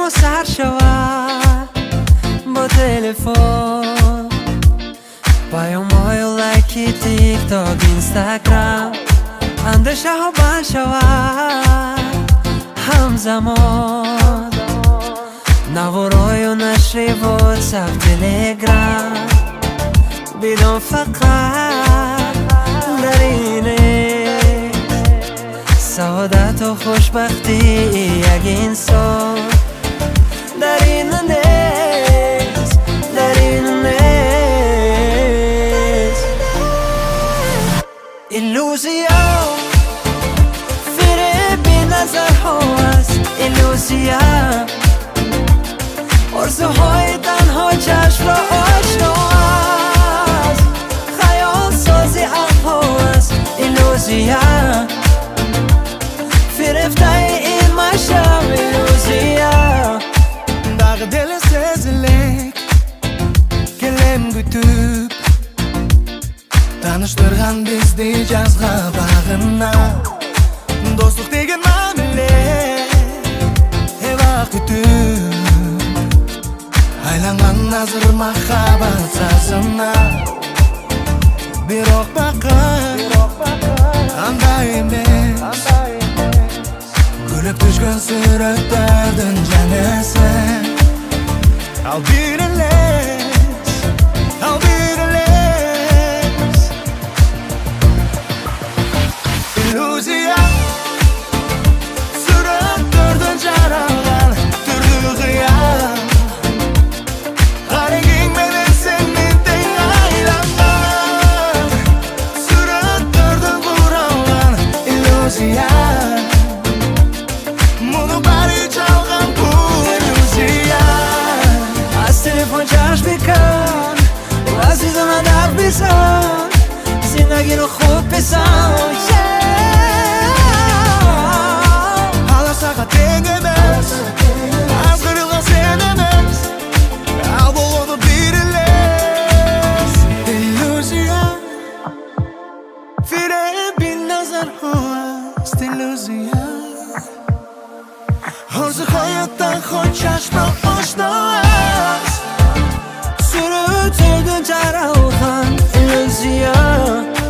ما سر شود با تلفن، پیام های لایکی تیک تاک اینستاگرام، اندشه ها بند شود همزمان، نوارای و نشر واتساپ تلگرام، بدون فقط در اینه سعادت و خوشبختی یک انسان در این نیست، در این نیست. ایلوزیا فریب نظرها است، ایلوزیا آرزوهای تنها چشم را آشنا است، خیال سازی عقل‌ها است، ایلوزیا فریفته این مشم، ایلوزیا дағы دل сезілік келем күтіп, таныштырған бізді жазға бағына, достық деген мәміле вақ күтіп, айланған назыр махаббат сазына, бирок бақыт андай емес, күліп түшкен суреттердің жәнесі. I'll be the less, I'll be the less. İllüziya suretlerden жаралған түрлі қиял, ғарегіңменен сенен тең айланған, суреттерден құралған иллюзия, мұны бәрі жалған бұл иллюзия. تلفن جشن بکن و عزیزم ادب بزن، زندگی رو خوب بزن. حالا ساقا тең емес, аз қырылған сен емес, ал болуды бір елес. Иллюзия фиреб назар хост, иллюзия арзу hayattan хочашма ошно аст, Suretlerden jaralgan illüzyon,